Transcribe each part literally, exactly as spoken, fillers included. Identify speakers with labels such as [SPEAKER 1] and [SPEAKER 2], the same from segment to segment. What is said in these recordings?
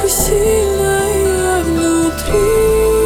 [SPEAKER 1] сильная внутри.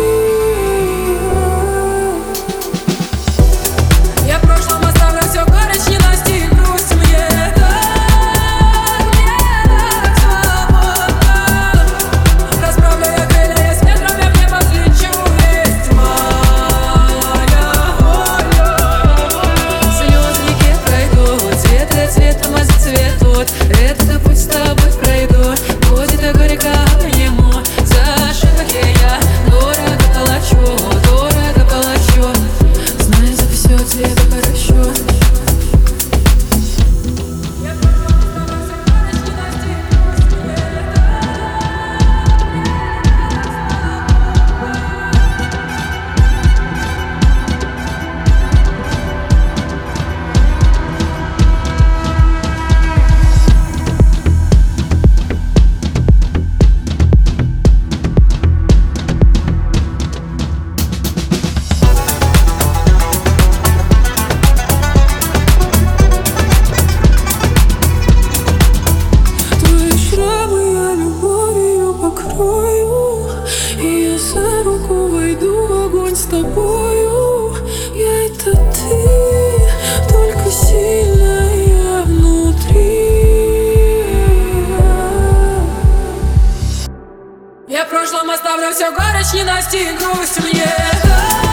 [SPEAKER 1] Я в прошлом оставлю все горечь, ненависть и грусть. Мне так, мне так свободно. Расправлю я крылья, я с ветром, я в небо взлечу. Есть моя воля. Слезники пройдут, цвет для цвета мой зацветут. Этот путь с тобой пройду. Будет и горько ему. За ошибки я дорого плачу, дорого плачу. Знаю, за все тебе хорошо. И я за руку войду в огонь с тобою. Я — это ты, только сильная внутри. Я в прошлом оставлю все горечь, ненависть и грусть. Мне так.